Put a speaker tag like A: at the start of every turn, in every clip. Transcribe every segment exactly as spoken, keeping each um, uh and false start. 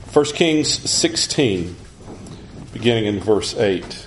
A: First Kings sixteen, beginning in verse eight.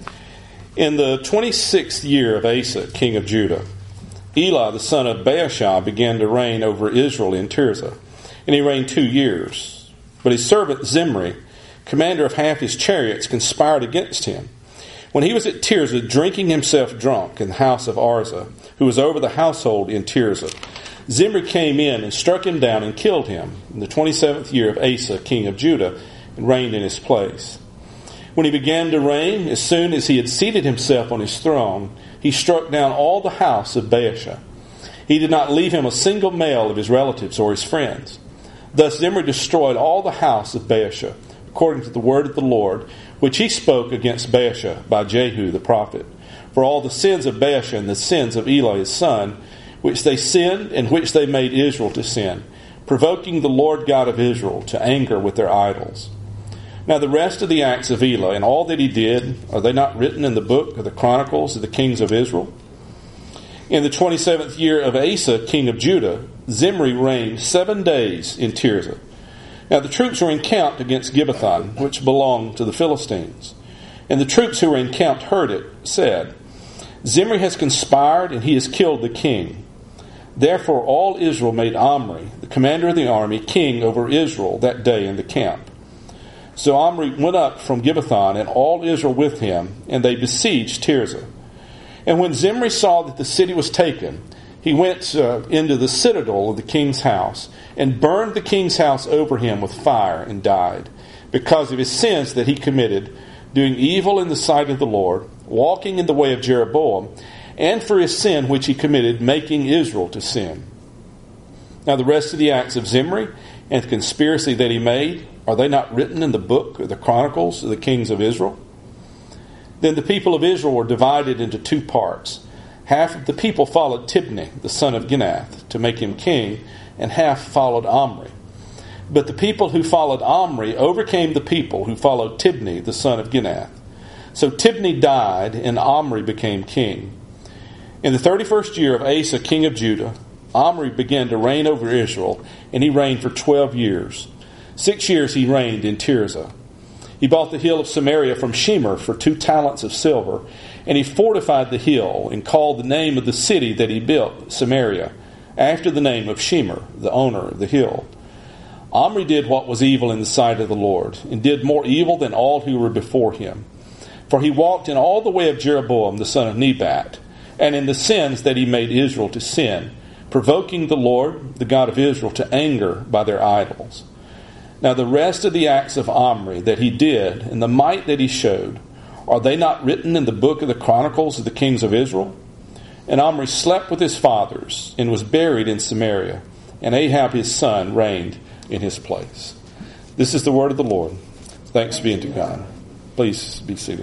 A: In the twenty-sixth year of Asa, king of Judah, Eli, the son of Baasha, began to reign over Israel in Tirzah, and he reigned two years. But his servant Zimri, commander of half his chariots, conspired against him. When he was at Tirzah, drinking himself drunk in the house of Arza, who was over the household in Tirzah, Zimri came in and struck him down and killed him in the twenty-seventh year of Asa, king of Judah, and reigned in his place. When he began to reign, as soon as he had seated himself on his throne, he struck down all the house of Baasha. He did not leave him a single male of his relatives or his friends. Thus Zimri destroyed all the house of Baasha, according to the word of the Lord, which he spoke against Baasha by Jehu the prophet, for all the sins of Baasha and the sins of Eli his son, which they sinned and which they made Israel to sin, provoking the Lord God of Israel to anger with their idols. Now the rest of the acts of Eli and all that he did, are they not written in the book of the Chronicles of the kings of Israel? In the twenty-seventh year of Asa, king of Judah, Zimri reigned seven days in Tirzah. Now the troops were encamped against Gibbethon, which belonged to the Philistines. And the troops who were encamped heard it, said, Zimri has conspired, and he has killed the king. Therefore all Israel made Omri, the commander of the army, king over Israel that day in the camp. So Omri went up from Gibbethon, and all Israel with him, and they besieged Tirzah. And when Zimri saw that the city was taken, he went uh, into the citadel of the king's house, and burned the king's house over him with fire, and died, because of his sins that he committed, doing evil in the sight of the Lord, walking in the way of Jeroboam, and for his sin which he committed, making Israel to sin. Now the rest of the acts of Zimri and the conspiracy that he made, are they not written in the book of the Chronicles of the kings of Israel? Then the people of Israel were divided into two parts. Half of the people followed Tibni, the son of Ginath, to make him king, and half followed Omri. But the people who followed Omri overcame the people who followed Tibni, the son of Ginath. So Tibni died, and Omri became king. In the thirty-first year of Asa, king of Judah, Omri began to reign over Israel, and he reigned for twelve years. Six years he reigned in Tirzah. He bought the hill of Samaria from Shemer for two talents of silver, and he fortified the hill, and called the name of the city that he built, Samaria, after the name of Shemer, the owner of the hill. Omri did what was evil in the sight of the Lord, and did more evil than all who were before him. For he walked in all the way of Jeroboam the son of Nebat, and in the sins that he made Israel to sin, provoking the Lord, the God of Israel, to anger by their idols. Now the rest of the acts of Omri that he did, and the might that he showed, are they not written in the book of the Chronicles of the kings of Israel? And Omri slept with his fathers, and was buried in Samaria, and Ahab his son reigned in his place. This is the word of the Lord. Thanks be unto God. Please be seated.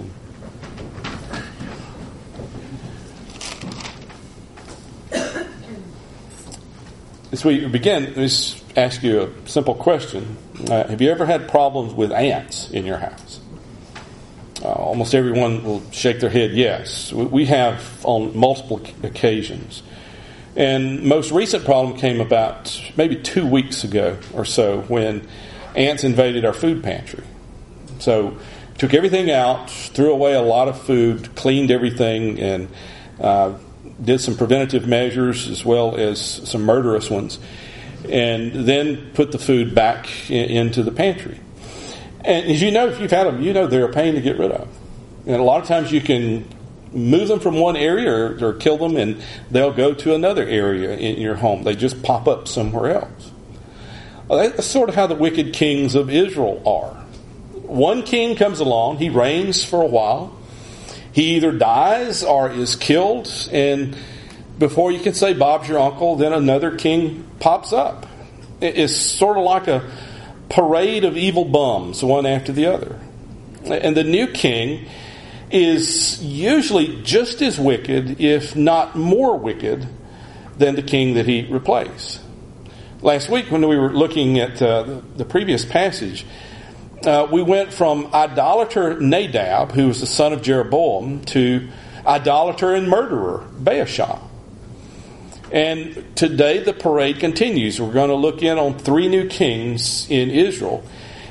A: As we begin, let me just ask you a simple question. Uh, have you ever had problems with ants in your house? Uh, almost everyone will shake their head yes. We, we have on multiple occasions. And most recent problem came about maybe two weeks ago or so when ants invaded our food pantry. So took everything out, threw away a lot of food, cleaned everything, and uh, did some preventative measures as well as some murderous ones, and then put the food back in, into the pantry. And as you know, if you've had them, you know they're a pain to get rid of. And a lot of times you can move them from one area or, or kill them, and they'll go to another area in your home. They just pop up somewhere else. Well, that's sort of how the wicked kings of Israel are. One king comes along, he reigns for a while. He either dies or is killed, and before you can say Bob's your uncle, then another king pops up. It's sort of like a parade of evil bums, one after the other. And the new king is usually just as wicked, if not more wicked, than the king that he replaced. Last week when we were looking at uh, the previous passage, Uh, we went from idolater Nadab, who was the son of Jeroboam, to idolater and murderer Baasha. And today the parade continues. We're going to look in on three new kings in Israel.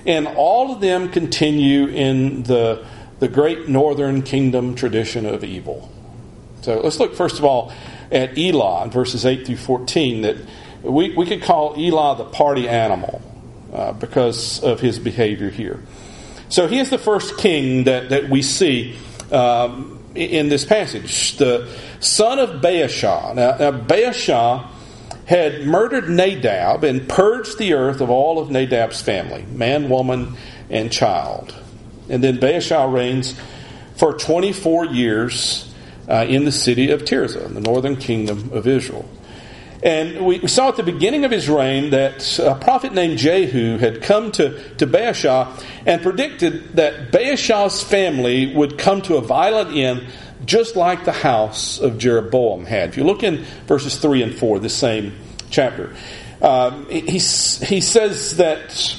A: And all of them continue in the, the great northern kingdom tradition of evil. So let's look first of all at Elah in verses eight through fourteen. That we, we could call Elah the party animal uh, because of his behavior here. So he is the first king that, that we see um, in this passage. The son of Baasha. Now, now Baasha had murdered Nadab and purged the earth of all of Nadab's family, man, woman, and child. And then Baasha reigns for twenty-four years uh, in the city of Tirzah, in the northern kingdom of Israel. And we, we saw at the beginning of his reign that a prophet named Jehu had come to, to Baasha and predicted that Baasha's family would come to a violent end, just like the house of Jeroboam had. If you look in verses three and four, the same chapter, um, he, he says that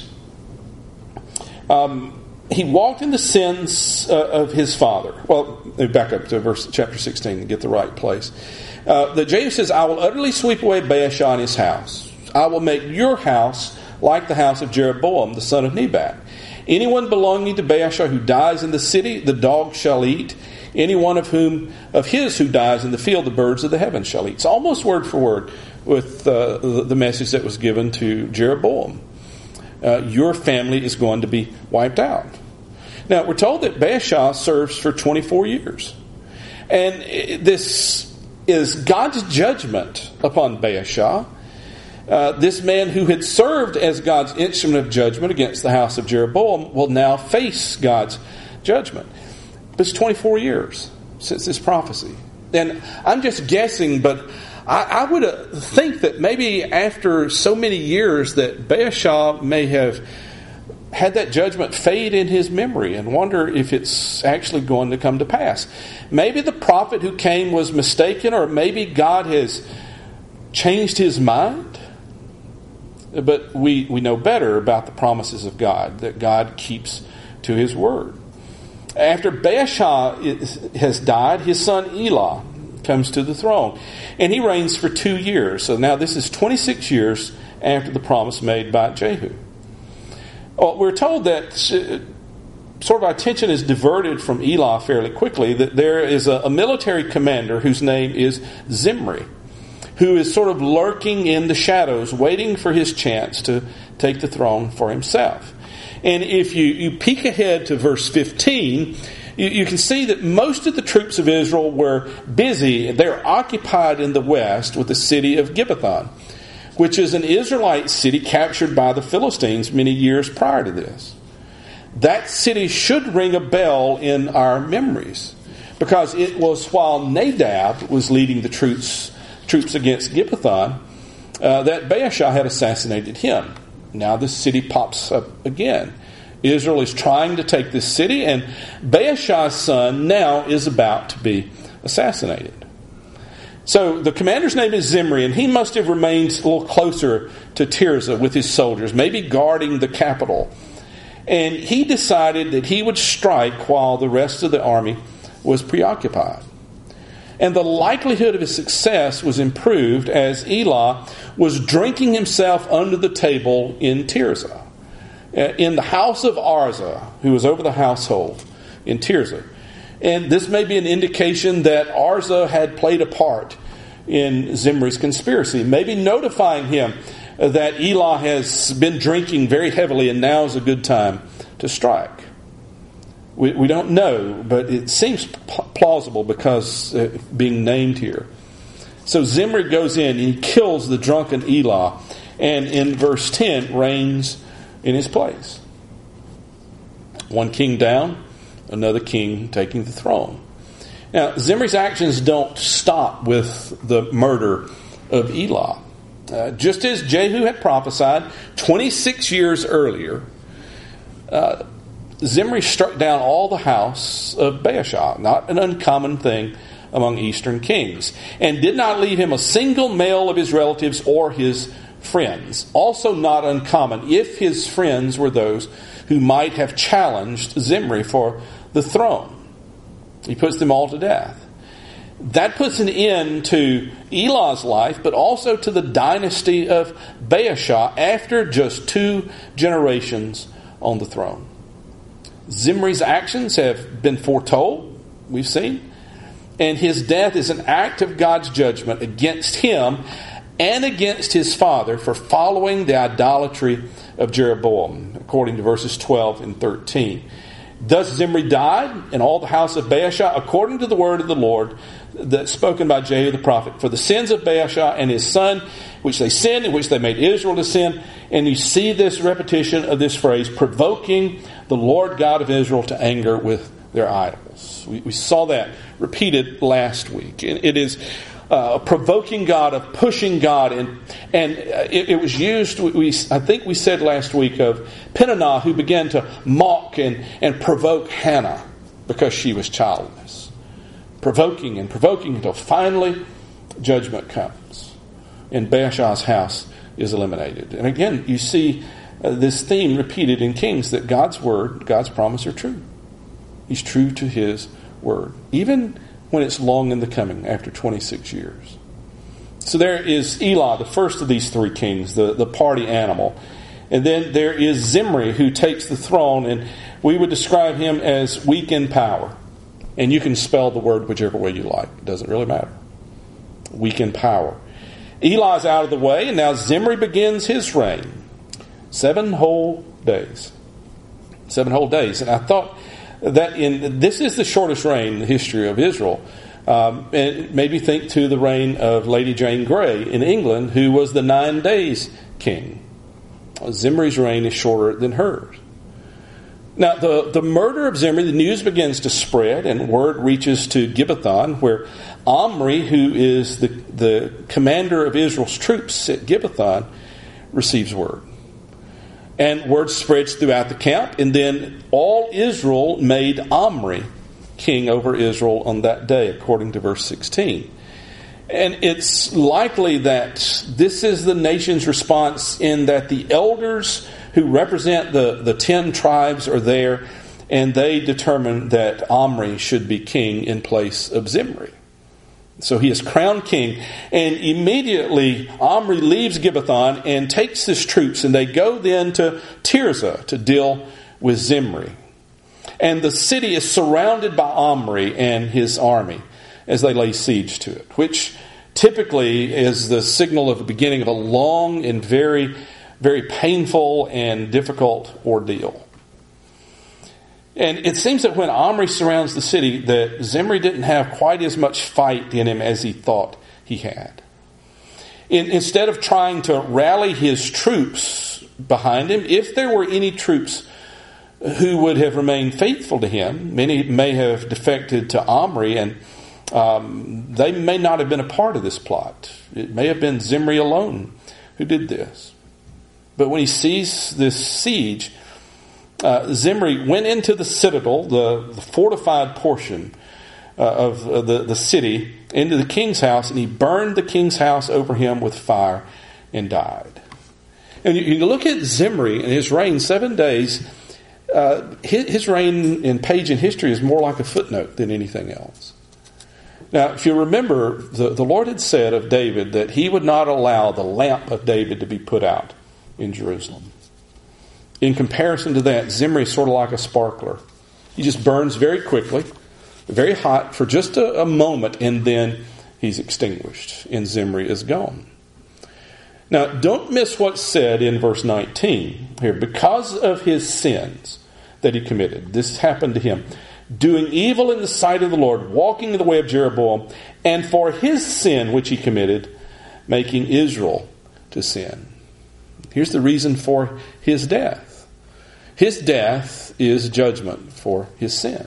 A: um, he walked in the sins uh, of his father. Well, let me back up to verse chapter sixteen to get the right place. Uh, that Jehu says, I will utterly sweep away Baasha and his house. I will make your house like the house of Jeroboam, the son of Nebat. Anyone belonging to Baasha who dies in the city, the dogs shall eat. Any one of whom of his who dies in the field, the birds of the heavens shall eat. It's almost word for word with uh, the message that was given to Jeroboam. Uh, your family is going to be wiped out. Now, we're told that Baasha serves for twenty-four years. And this is God's judgment upon Baasha. Uh, this man who had served as God's instrument of judgment against the house of Jeroboam will now face God's judgment. But it's twenty-four years since this prophecy. And I'm just guessing, but I, I would uh, think that maybe after so many years that Baasha may have had that judgment fade in his memory and wonder if it's actually going to come to pass. Maybe the prophet who came was mistaken, or maybe God has changed his mind. But we, we know better about the promises of God, that God keeps to his word. After Baasha has died, his son Elah comes to the throne. And he reigns for two years. So now this is twenty-six years after the promise made by Jehu. Well, we're told that sort of our attention is diverted from Elah fairly quickly, that there is a, a military commander whose name is Zimri, who is sort of lurking in the shadows, waiting for his chance to take the throne for himself. And if you, you peek ahead to verse fifteen, you, you can see that most of the troops of Israel were busy. They're occupied in the west with the city of Gibbethon, which is an Israelite city captured by the Philistines many years prior to this. That city should ring a bell in our memories, because it was while Nadab was leading the troops troops against Gibbethon uh, that Baasha had assassinated him. Now this city pops up again. Israel is trying to take this city, and Baasha's son now is about to be assassinated. So the commander's name is Zimri, and he must have remained a little closer to Tirzah with his soldiers, maybe guarding the capital. And he decided that he would strike while the rest of the army was preoccupied. And the likelihood of his success was improved as Elah was drinking himself under the table in Tirzah, in the house of Arza, who was over the household in Tirzah. And this may be an indication that Arza had played a part in Zimri's conspiracy, maybe notifying him that Elah has been drinking very heavily and now is a good time to strike. We, we don't know, but it seems plausible because uh, being named here. So Zimri goes in and he kills the drunken Elah, and in verse ten reigns in his place. One king down, another king taking the throne. Now, Zimri's actions don't stop with the murder of Elah. Uh, just as Jehu had prophesied twenty-six years earlier, uh, Zimri struck down all the house of Baasha, not an uncommon thing among eastern kings, and did not leave him a single male of his relatives or his friends. Also not uncommon if his friends were those who might have challenged Zimri for the throne. He puts them all to death. That puts an end to Elah's life, but also to the dynasty of Baasha after just two generations on the throne. Zimri's actions have been foretold, we've seen, and his death is an act of God's judgment against him and against his father for following the idolatry of Jeroboam, according to verses twelve and thirteen. Thus Zimri died, and all the house of Baasha, according to the word of the Lord that spoken by Jehu the prophet, for the sins of Baasha and his son, which they sinned, in which they made Israel to sin. And you see this repetition of this phrase, provoking the Lord God of Israel to anger with their idols. We, we saw that repeated last week. It, it is uh, provoking God, of pushing God, and and it, it was used. We I think we said last week of Peninnah, who began to mock and and provoke Hannah because she was childless, provoking and provoking until finally judgment comes, and Baasha's house is eliminated. And again, you see uh, this theme repeated in Kings, that God's word, God's promise are true. He's true to his word, even when it's long in the coming, after twenty-six years. So there is Elah, the first of these three kings, the, the party animal. And then there is Zimri, who takes the throne, and we would describe him as weak in power. And you can spell the word whichever way you like. It doesn't really matter. Weak in power. Eli's out of the way, and now Zimri begins his reign. Seven whole days. Seven whole days. And I thought that in this is the shortest reign in the history of Israel. Um, and it made me think to the reign of Lady Jane Grey in England, who was the nine days king. Zimri's reign is shorter than hers. Now, the, the murder of Zimri, the news begins to spread, and word reaches to Gibbethon, where Omri, who is the, the commander of Israel's troops at Gibbethon, receives word. And word spreads throughout the camp, and then all Israel made Omri king over Israel on that day, according to verse sixteen. And it's likely that this is the nation's response, in that the elders who represent the, the ten tribes are there, and they determine that Omri should be king in place of Zimri. So he is crowned king, and immediately Omri leaves Gibbethon and takes his troops, and they go then to Tirzah to deal with Zimri. And the city is surrounded by Omri and his army as they lay siege to it, which typically is the signal of the beginning of a long and very, very painful and difficult ordeal. And it seems that when Omri surrounds the city, that Zimri didn't have quite as much fight in him as he thought he had. In, instead of trying to rally his troops behind him, if there were any troops who would have remained faithful to him, many may have defected to Omri, and um, they may not have been a part of this plot. It may have been Zimri alone who did this. But when he sees this siege, Uh, Zimri went into the citadel, the, the fortified portion uh, of uh, the, the city, into the king's house, and he burned the king's house over him with fire and died. And you, you look at Zimri and his reign, seven days, uh, his, his reign in page in history is more like a footnote than anything else. Now, if you remember, the, the Lord had said of David that he would not allow the lamp of David to be put out in Jerusalem. In comparison to that, Zimri is sort of like a sparkler. He just burns very quickly, very hot for just a, a moment, and then he's extinguished, and Zimri is gone. Now, don't miss what's said in verse nineteen here. Because of his sins that he committed, this happened to him, doing evil in the sight of the Lord, walking in the way of Jeroboam, and for his sin which he committed, making Israel to sin. Here's the reason for his death. His death is judgment for his sin.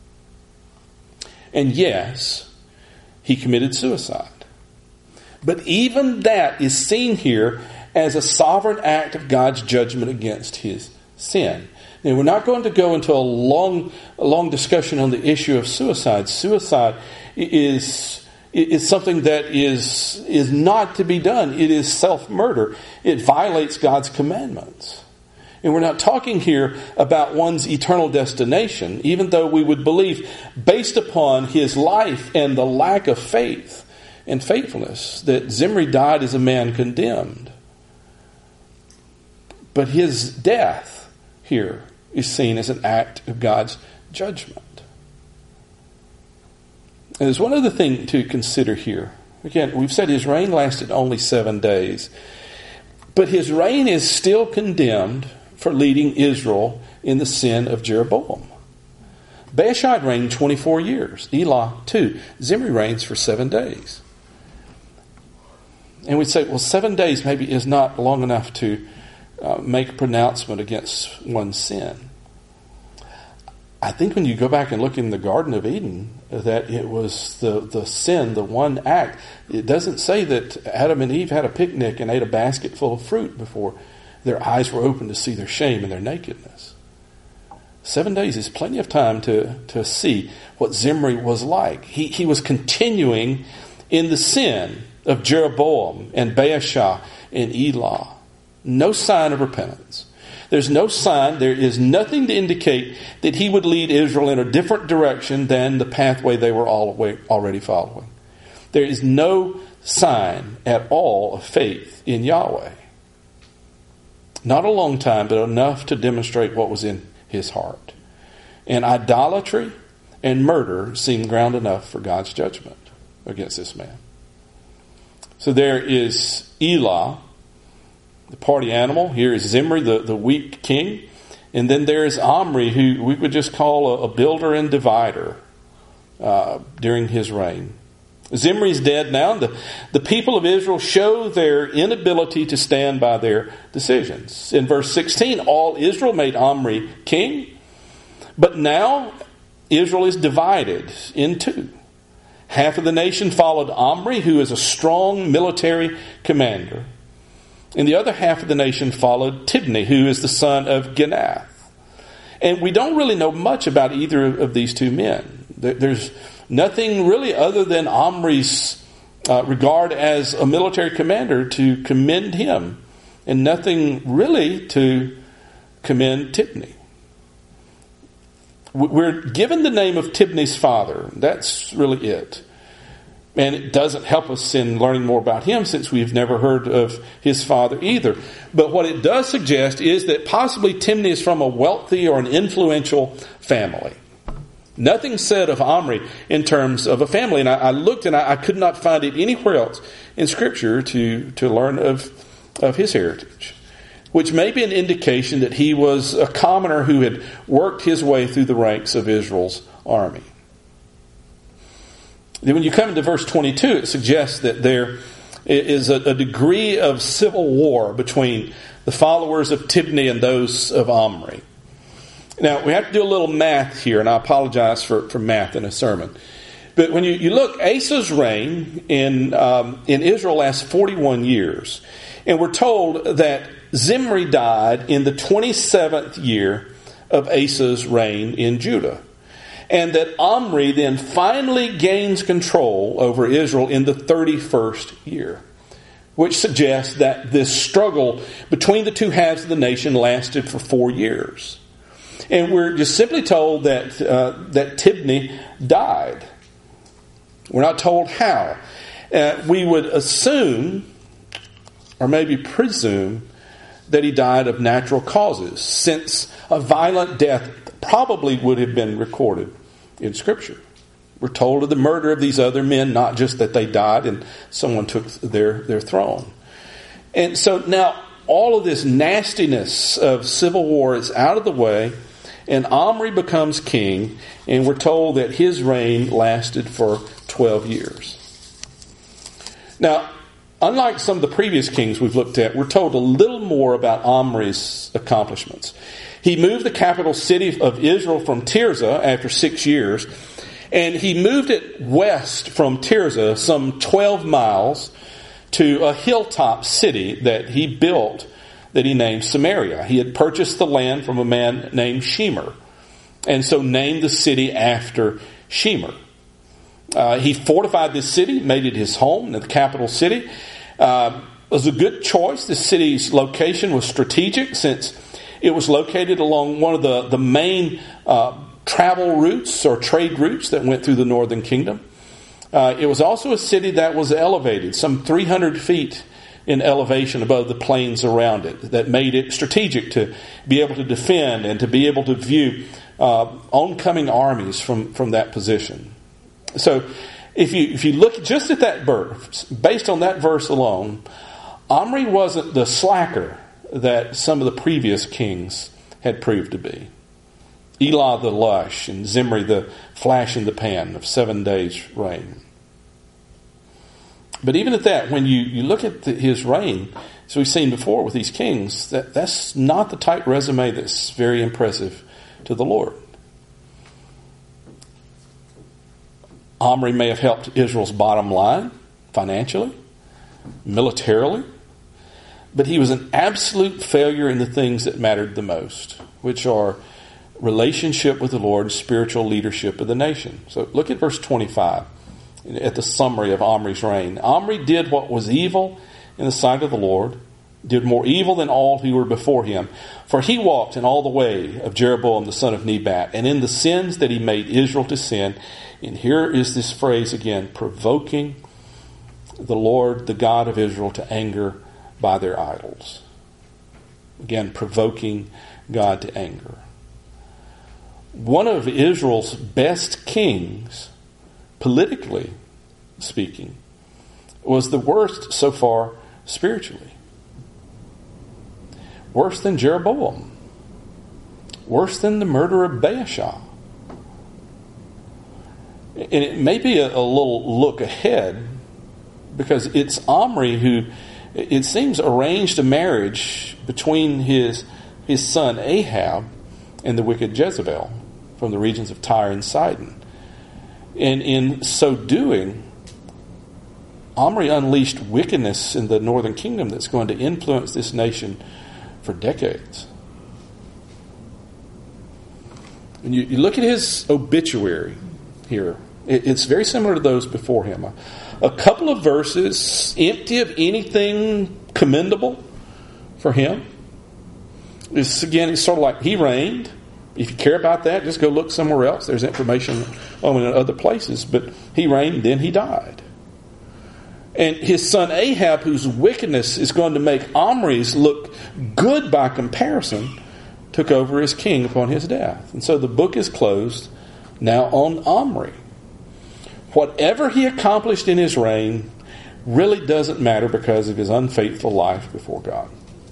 A: And yes, he committed suicide. But even that is seen here as a sovereign act of God's judgment against his sin. Now, we're not going to go into a long, a long discussion on the issue of suicide. Suicide is... It's something that is is not to be done. It is self-murder. It violates God's commandments. And we're not talking here about one's eternal destination, even though we would believe, based upon his life and the lack of faith and faithfulness, that Zimri died as a man condemned. But his death, here is seen as an act of God's judgment. And there's one other thing to consider here. Again, we've said his reign lasted only seven days. But his reign is still condemned for leading Israel in the sin of Jeroboam. Baasha reigned twenty-four years. Elah, two. Zimri reigns for seven days. And we'd say, well, seven days maybe is not long enough to uh, make a pronouncement against one's sin. I think when you go back and look in the Garden of Eden, that it was the, the sin, the one act. It doesn't say that Adam and Eve had a picnic and ate a basket full of fruit before their eyes were open to see their shame and their nakedness. Seven days is plenty of time to, to see what Zimri was like. He, he was continuing in the sin of Jeroboam and Baasha and Elah. No sign of repentance. There's no sign, there is nothing to indicate that he would lead Israel in a different direction than the pathway they were all already following. There is no sign at all of faith in Yahweh. Not a long time, but enough to demonstrate what was in his heart. And idolatry and murder seemed ground enough for God's judgment against this man. So there is Elah, the party animal. Here is Zimri, the, the weak king. And then there is Omri, who we would just call a, a builder and divider uh, during his reign. Zimri's dead now. The, the people of Israel show their inability to stand by their decisions. In verse sixteen, all Israel made Omri king. But now Israel is divided in two. Half of the nation followed Omri, who is a strong military commander. And the other half of the nation followed Tibni, who is the son of Ginath. And we don't really know much about either of these two men. There's nothing really other than Omri's uh, regard as a military commander to commend him, and nothing really to commend Tibni. We're given the name of Tibni's father. That's really it. And it doesn't help us in learning more about him since we've never heard of his father either. But what it does suggest is that possibly Tibni is from a wealthy or an influential family. Nothing said of Omri in terms of a family. And I, I looked and I, I could not find it anywhere else in Scripture to, to learn of, of his heritage, which may be an indication that he was a commoner who had worked his way through the ranks of Israel's army. Then when you come into verse twenty-two, it suggests that there is a, a degree of civil war between the followers of Tibni and those of Omri. Now, we have to do a little math here, and I apologize for, for math in a sermon. But when you, you look, Asa's reign in, um, in Israel lasts forty-one years. And we're told that Zimri died in the twenty-seventh year of Asa's reign in Judah. And that Omri then finally gains control over Israel in the thirty-first year, which suggests that this struggle between the two halves of the nation lasted for four years. And we're just simply told that uh, that Tibni died. We're not told how. Uh, we would assume, or maybe presume, that he died of natural causes, since a violent death probably would have been recorded in Scripture. We're told of the murder of these other men, not just that they died and someone took their, their throne. And so now all of this nastiness of civil war is out of the way, and Omri becomes king, and we're told that his reign lasted for twelve years. Now, unlike some of the previous kings we've looked at, we're told a little more about Omri's accomplishments. He moved the capital city of Israel from Tirzah after six years, and he moved it west from Tirzah some twelve miles to a hilltop city that he built that he named Samaria. He had purchased the land from a man named Shemer, and so named the city after Shemer. Uh, he fortified this city, made it his home, the capital city. Uh, it was a good choice. The city's location was strategic since it was located along one of the, the main uh, travel routes or trade routes that went through the northern kingdom. Uh, it was also a city that was elevated some three hundred feet in elevation above the plains around it that made it strategic to be able to defend and to be able to view uh, oncoming armies from, from that position. So if you if you look just at that verse, based on that verse alone, Omri wasn't the slacker that some of the previous kings had proved to be. Elah the lush and Zimri the flash in the pan of seven days' reign. But even at that, when you, you look at the, his reign, as we've seen before with these kings, that, that's not the type resume that's very impressive to the Lord. Omri may have helped Israel's bottom line financially, militarily, but he was an absolute failure in the things that mattered the most, which are relationship with the Lord and spiritual leadership of the nation. So look at verse twenty-five at the summary of Omri's reign. Omri did what was evil in the sight of the Lord, did more evil than all who were before him. For he walked in all the way of Jeroboam the son of Nebat, and in the sins that he made Israel to sin. And here is this phrase again, provoking the Lord, the God of Israel, to anger by their idols. Again, provoking God to anger. One of Israel's best kings, politically speaking, was the worst so far spiritually. Worse than Jeroboam. Worse than the murder of Baasha. And it may be a, a little look ahead, because it's Omri who, it seems, arranged a marriage between his his son Ahab and the wicked Jezebel from the regions of Tyre and Sidon. And in so doing, Omri unleashed wickedness in the northern kingdom that's going to influence this nation for decades. And you, you look at his obituary here. It, it's very similar to those before him. A, a couple of verses empty of anything commendable for him. It's, again, it's sort of like he reigned. If you care about that, just go look somewhere else. There's information on it in other places. But he reigned, then he died. And his son Ahab, whose wickedness is going to make Omri's look good by comparison, took over as king upon his death. And so the book is closed now on Omri. Whatever he accomplished in his reign really doesn't matter because of his unfaithful life before God.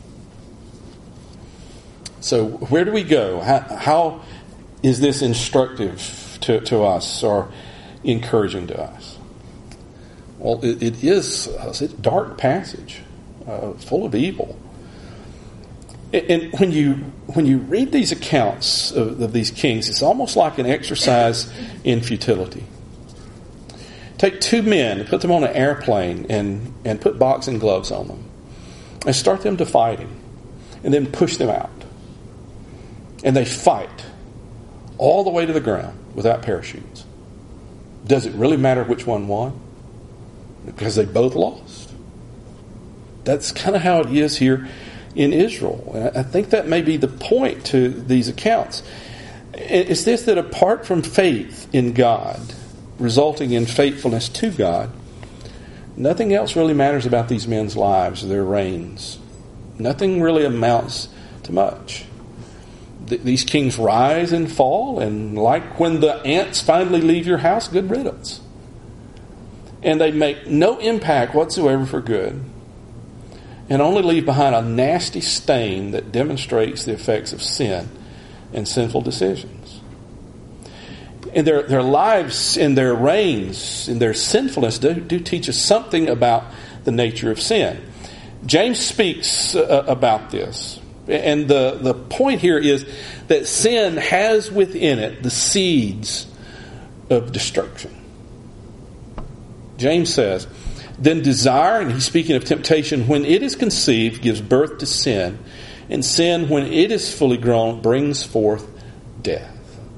A: So where do we go? How, how is this instructive to, to us or encouraging to us? Well, it, it is a dark passage, uh, full of evil. And, and when you when you read these accounts of, of these kings, it's almost like an exercise in futility. Take two men and put them on an airplane and, and put boxing gloves on them and start them to fighting and then push them out. And they fight all the way to the ground without parachutes. Does it really matter which one won? Because they both lost. That's kind of how it is here in Israel. And I think that may be the point to these accounts. It's this, that apart from faith in God, resulting in faithfulness to God, nothing else really matters about these men's lives or their reigns. Nothing really amounts to much. These kings rise and fall, and like when the ants finally leave your house, good riddance. And they make no impact whatsoever for good, and only leave behind a nasty stain that demonstrates the effects of sin and sinful decisions. And their, their lives and their reigns and their sinfulness do, do teach us something about the nature of sin. James speaks uh, about this. And the, the point here is that sin has within it the seeds of destruction. James says, then desire, and he's speaking of temptation, when it is conceived, gives birth to sin. And sin, when it is fully grown, brings forth death.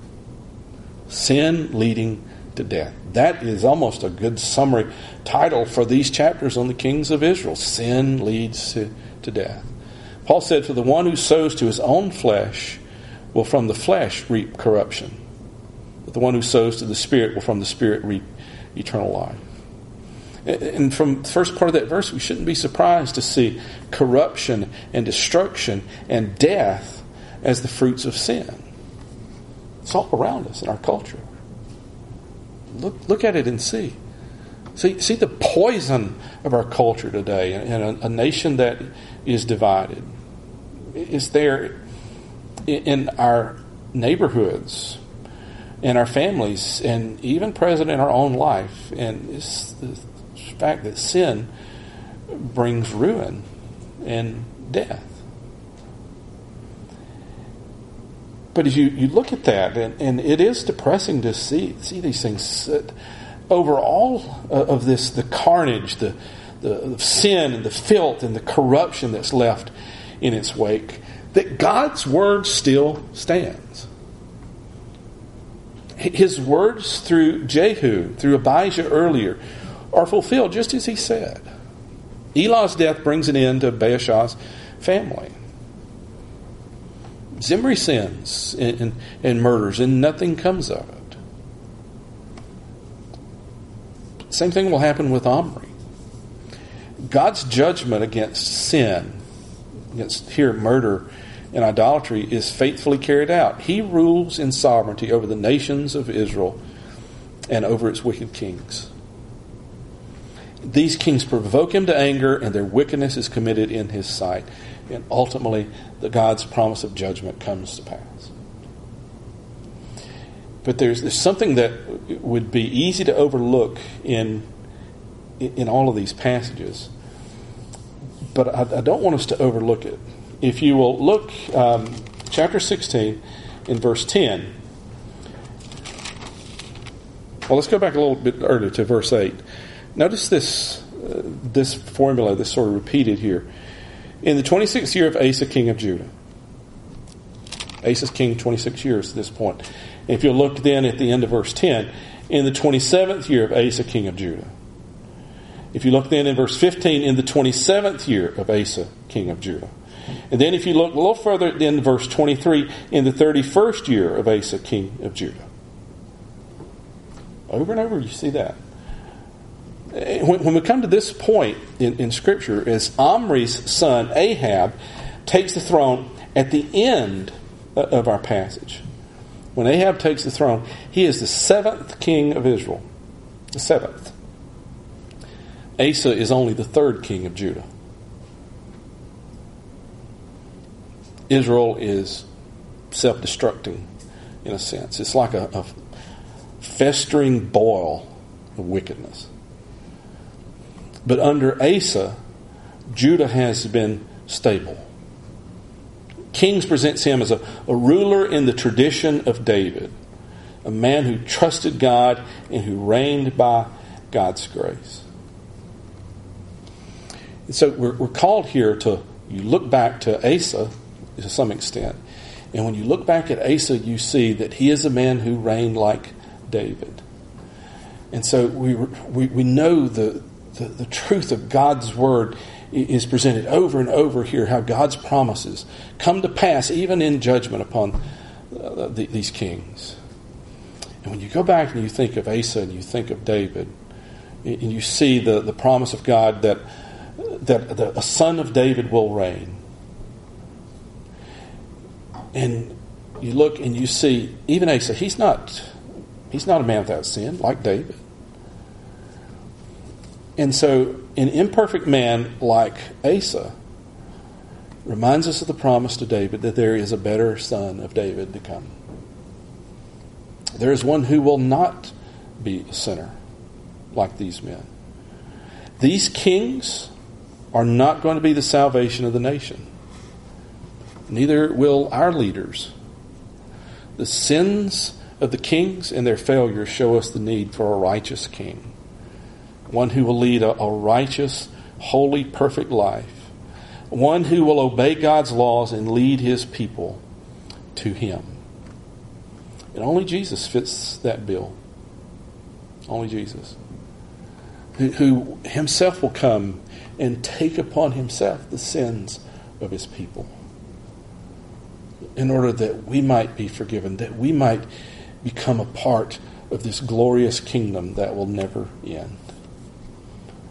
A: Sin leading to death. That is almost a good summary title for these chapters on the kings of Israel. Sin leads to, to death. Paul said, for the one who sows to his own flesh will from the flesh reap corruption. But the one who sows to the Spirit will from the Spirit reap eternal life. And from the first part of that verse, we shouldn't be surprised to see corruption and destruction and death as the fruits of sin. It's all around us in our culture. Look, look at it and see. See, see the poison of our culture today in a, a nation that is divided. It's there in our neighborhoods, in our families, and even present in our own life. And it's the fact that sin brings ruin and death. But as you, you look at that, and, and it is depressing to see see these things. Over all of this, the carnage, the, the sin and the filth and the corruption that's left in its wake, that God's word still stands. His words through Jehu, through Abijah earlier, are fulfilled just as he said. Elah's death brings an end to Baasha's family. Zimri sins and, and, and murders, and nothing comes of it. Same thing will happen with Omri. God's judgment against sin, against here murder and idolatry, is faithfully carried out. He rules in sovereignty over the nations of Israel and over its wicked kings. These kings provoke him to anger, and their wickedness is committed in his sight. And ultimately, the God's promise of judgment comes to pass. But there's, there's something that would be easy to overlook in in all of these passages. But I, I don't want us to overlook it. If you will look, um, chapter sixteen, in verse ten. Well, let's go back a little bit earlier to verse eight. Notice this uh, this formula that's sort of repeated here. In the twenty-sixth year of Asa, king of Judah. Asa's king twenty-six years at this point. If you'll look then at the end of verse ten, in the twenty-seventh year of Asa, king of Judah. If you look then in verse fifteen, in the twenty-seventh year of Asa, king of Judah. And then if you look a little further, then verse twenty-three, in the thirty-first year of Asa, king of Judah. Over and over you see that. When, when we come to this point in, in Scripture, as Omri's son Ahab takes the throne at the end of our passage. When Ahab takes the throne, he is the seventh king of Israel. The seventh. Asa is only the third king of Judah. Israel is self-destructing in a sense. It's like a, a festering boil of wickedness. But under Asa, Judah has been stable. Kings presents him as a, a ruler in the tradition of David, a man who trusted God and who reigned by God's grace. And so we're, we're called here to, you look back to Asa to some extent, and when you look back at Asa, you see that he is a man who reigned like David. And so we we, we know the, the, the truth of God's word is presented over and over here, how God's promises come to pass even in judgment upon uh, the, these kings. And when you go back and you think of Asa and you think of David, and you see the, the promise of God that, that the, a son of David will reign. And you look and you see, even Asa, he's not, he's not a man without sin, like David. And so, an imperfect man like Asa reminds us of the promise to David that there is a better son of David to come. There is one who will not be a sinner like these men. These kings are not going to be the salvation of the nation. Neither will our leaders. The sins of the kings and their failures show us the need for a righteous king. One who will lead a, a righteous, holy, perfect life. One who will obey God's laws and lead his people to him. And only Jesus fits that bill. Only Jesus. Who, who himself will come and take upon himself the sins of his people. In order that we might be forgiven, that we might become a part of this glorious kingdom that will never end.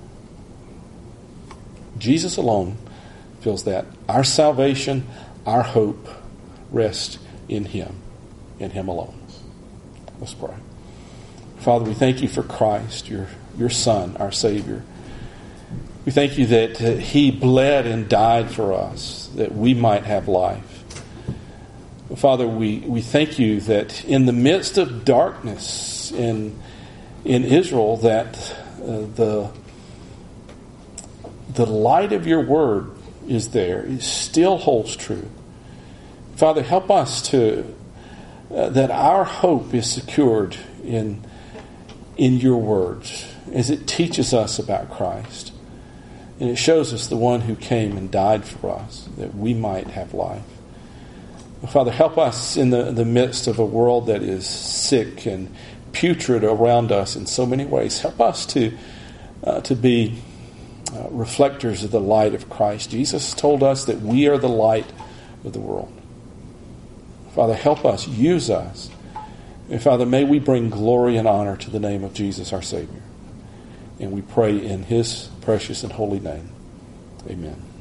A: Jesus alone fills that. Our salvation, our hope rests in Him, in Him alone. Let's pray. Father, we thank You for Christ, Your, your Son, our Savior. We thank You that uh, He bled and died for us, that we might have life. Father, we, we thank You that in the midst of darkness in, in Israel, that uh, the, the light of Your word is there. It still holds true. Father, help us to, uh, that our hope is secured in, in Your words as it teaches us about Christ. And it shows us the one who came and died for us, that we might have life. Father, help us in the, the midst of a world that is sick and putrid around us in so many ways. Help us to uh, to be uh, reflectors of the light of Christ. Jesus told us that we are the light of the world. Father, help us, use us. And Father, may we bring glory and honor to the name of Jesus, our Savior. And we pray in His precious and holy name. Amen.